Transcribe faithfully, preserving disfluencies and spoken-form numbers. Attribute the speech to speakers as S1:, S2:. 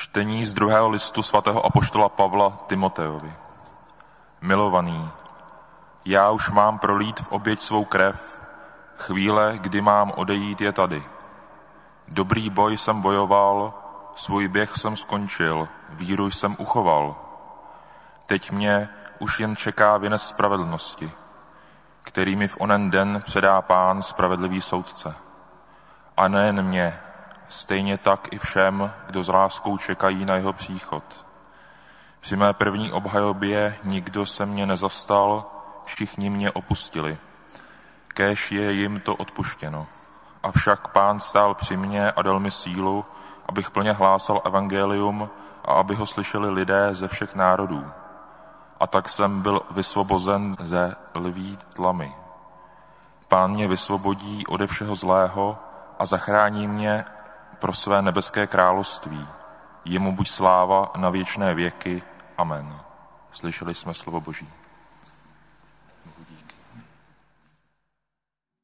S1: Čtení z druhého listu svatého apoštola Pavla Timotejovi. Milovaný, já už mám prolít v oběť svou krev, chvíle, kdy mám odejít, je tady. Dobrý boj jsem bojoval, svůj běh jsem skončil, víru jsem uchoval. Teď mě už jen čeká věnec spravedlnosti, který mi v onen den předá Pán spravedlivý soudce. A nejen mě, stejně tak i všem, kdo s láskou čekají na jeho příchod. Při mé první obhajobě nikdo se mě nezastal, všichni mě opustili. Kéž je jim to odpuštěno. Avšak Pán stál při mně a dal mi sílu, abych plně hlásal evangelium a aby ho slyšeli lidé ze všech národů. A tak jsem byl vysvobozen ze lví tlamy. Pán mě vysvobodí ode všeho zlého a zachrání mě pro své nebeské království. Jemu buď sláva na věčné věky. Amen. Slyšeli jsme slovo Boží.